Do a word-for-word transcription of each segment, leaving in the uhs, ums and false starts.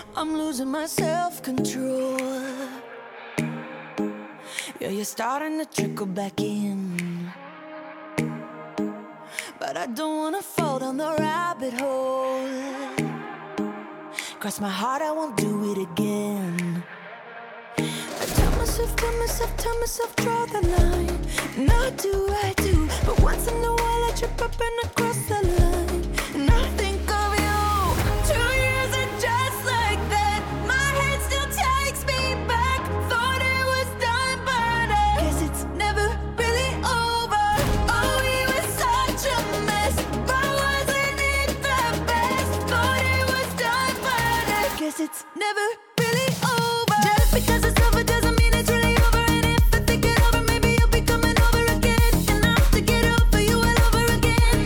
I'm losing my self-control. Yeah, you're starting to trickle back in, but I don't wanna fall down the rabbit hole. Cross my heart, I won't do it again. I tell myself, tell myself, tell myself, draw the line. Not do I do, but once in a while I trip up and I cross the line. And I think of you. Two years are just like that. My head still takes me back. Thought it was done, but I guess it's never really over. Oh, we were such a mess, but wasn't it the best? Thought it was done, but I guess it's never really over. Just because it's over doesn't mean it's really over. And if I think it over, maybe you'll be coming over again. And I have to get over you all over again.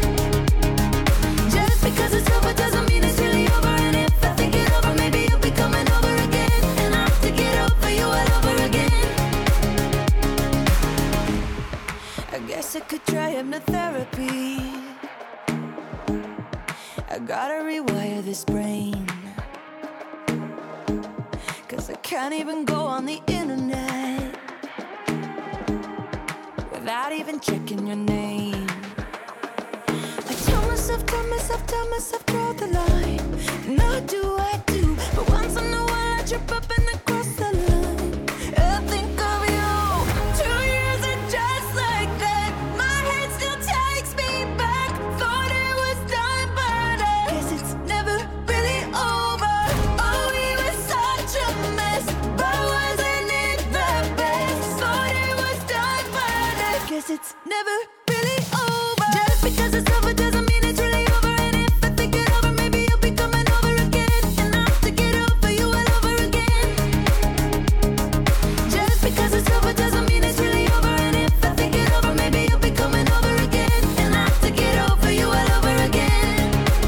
Just because it's over doesn't mean it's really over. And if I think it over, maybe you'll be coming over again. And I have to get over you all over again. I guess I could try hypnotherapy. I gotta rewire this brain, 'cause I can't even go on the internet without even checking your name. I tell myself, tell myself, tell myself, draw the line. Not do I do, but once in a while I trip up and I cross the line. I think of you. Two years are just like that. My head still takes me back. Thought it was done, but I guess it's never really over. Oh, we were such a mess, but wasn't it the best? Thought it was done, but I guess it's never really over. Just because it's over doesn't mean it's really over. And if I think it over, maybe you'll be coming over again. And I have to get over you all over again. Just because it's over doesn't mean it's really over. And if I think it over, maybe you'll be coming over again. And I have to get over you all over again.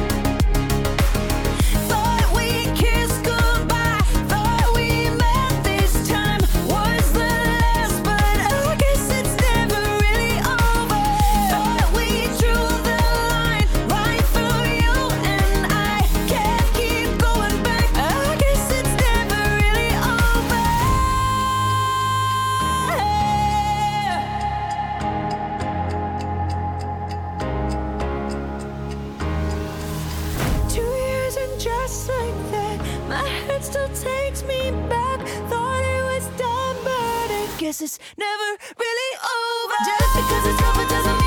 Thought we kissed goodbye. Thought we met this time was the last, but I guess it's never really over. Thought we drew the line right through you, and I can't keep going back. I guess it's never really over. Two years and just like that, my head still takes me back. Thought it was done, but I guess it's never really over. Just because it's over doesn't